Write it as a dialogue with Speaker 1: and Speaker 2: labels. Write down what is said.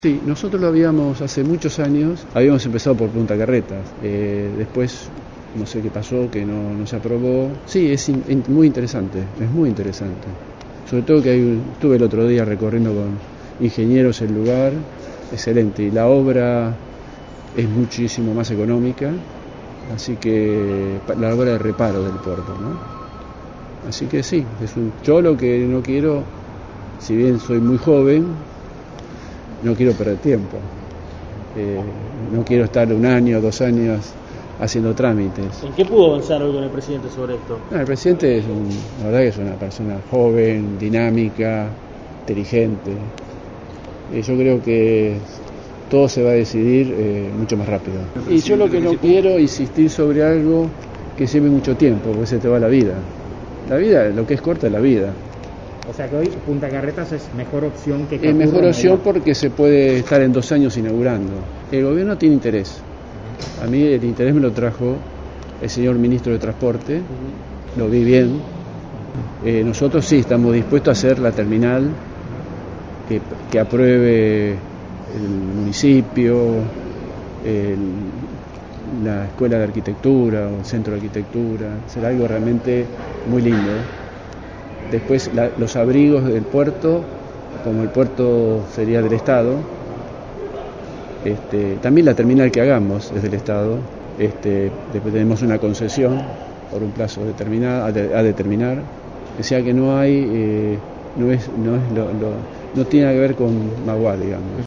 Speaker 1: Sí, nosotros lo habíamos hace muchos años, habíamos empezado por Punta Carretas, después no sé qué pasó, que no se aprobó. Sí, es muy interesante, es muy interesante. Sobre todo que estuve el otro día recorriendo con ingenieros el lugar, excelente, y la obra es muchísimo más económica, así que la obra de reparo del puerto, ¿no? Así que sí, yo lo que no quiero, si bien soy muy joven, no quiero perder tiempo, no quiero estar 1 año, 2 años haciendo trámites.
Speaker 2: ¿En qué pudo avanzar hoy con el presidente sobre esto?
Speaker 1: El presidente la verdad que es una persona joven, dinámica, inteligente. Yo creo que todo se va a decidir mucho más rápido. Y yo lo que no quiero es insistir sobre algo que lleve mucho tiempo, porque se te va la vida. La vida, lo que es corta es la vida.
Speaker 3: O sea que hoy Punta Carretas es mejor opción que
Speaker 1: Es mejor opción porque se puede estar en 2 años inaugurando. El gobierno tiene interés. A mí el interés me lo trajo el señor ministro de Transporte, lo vi bien. Nosotros sí estamos dispuestos a hacer la terminal que apruebe el municipio, la escuela de arquitectura o el centro de arquitectura. Será algo realmente muy lindo. Después los abrigos del puerto, como el puerto sería del Estado, también la terminal que hagamos es del Estado. Después tenemos una concesión por un plazo determinado, a determinar, que sea que no hay, no tiene que ver con Maguá, digamos.